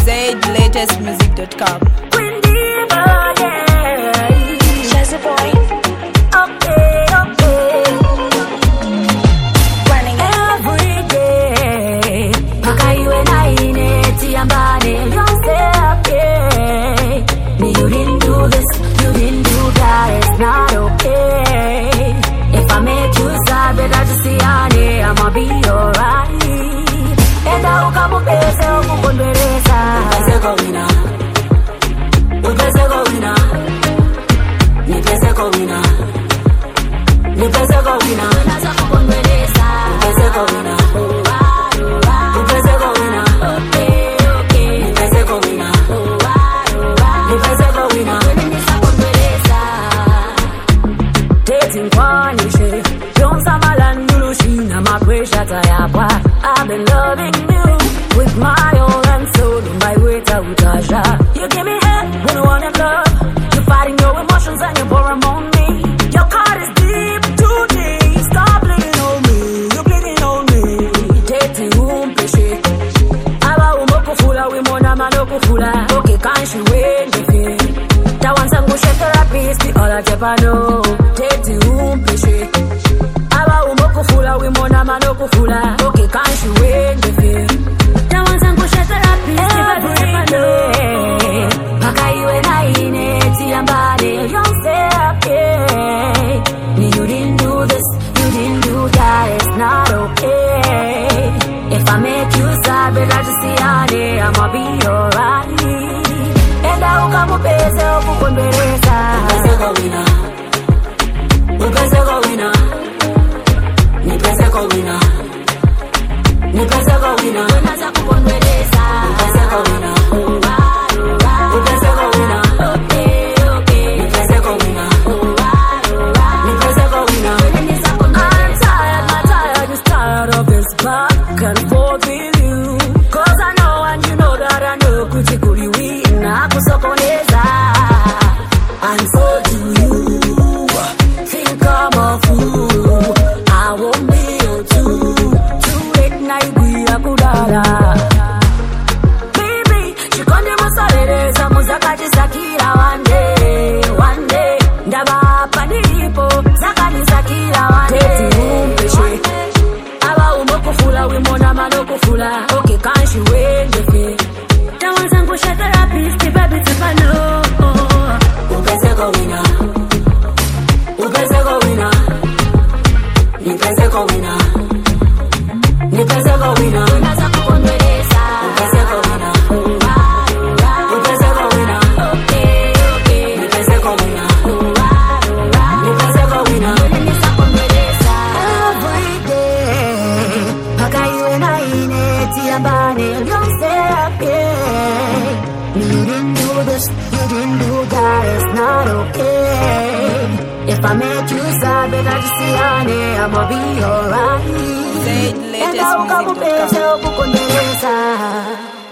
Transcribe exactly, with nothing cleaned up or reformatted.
zed latest music dot com. Queen Diva, yeah. Jazzy boy, Okay, okay. running it. Every day, paka iwe na ineti ambane yourself, yeah. Me, you didn't do this, you didn't do that, it's not okay. If I make you sad, better just see honey, I'ma be alright. Enda ukamupese ukukondweresa. Upese kowina, upese kowina, nipese kowina, nipese kowina. Naza kukondweresa. Upese kowina, upese kowina, okay, okay. Nipese kowina, nipese kowina. Nisa kondweresa. Dating kwanishe, yonsa malandulushina mapresha tayapwa. I've been loving you with my all and soul. My weight out, Tasha. You give me head when you want your love. You're fighting your emotions and you pour 'em on me. Your heart is deep, too deep. Stop bleeding on me, you bleeding on me. Tete umpishe. Aba umokufula wimona manokufula. Okay, can't you wait the fear? Tawansa ngushe therapist, all I Japano. Tete umpishe. Aba umokufula wimona manokufula. Okay, can't you wait the fear? Tawansa ngushe therapist, every day. Paka iwe na ineti ambane yourself, yeah. Me, you didn't do this, you didn't do that, it's not okay. If I make you sad, better just see honey, I'ma be alright. Enda ukamupese ukukondweresa. Upese kowina, upese kowina, nipese kowina, nipese kowina. Naza kukondweresa. Upese kowina, upese kowina, okay, okay. Nipese kowina, nipese kowina. I'm tired, not tired, just tired of this back and forth with you. Cause I know and you know that I know kuchikuri wina kusokoneza. And so do you. Think I'm a fool. I won't be your two. Too late night we are kudala. Baby, chikonde musaleleza muzakati sakira one day, one day. Ndaba hapa nilipo, zakati sakira one day. Tete umpishe. Aba umokufula wimona manokufula. Okay, can't you wait the fear? Tawansa ngushe therapist, baby tipano. Upese kowina, upese kowina, nipese kowina, nipese kowina. Naza kukondweresa. Upese kowina, upese kowina, okay, okay. Nipese kowina, nipese kowina. Nisa kondweresa. Every day, paka iwe na ineti ambane yourself, yeah. You didn't do this, you didn't do that, it's not okay. If I make you sad, better just see honey, I'ma be alright. Zed latest Enda music dot com. ukamupese ukukondweresa.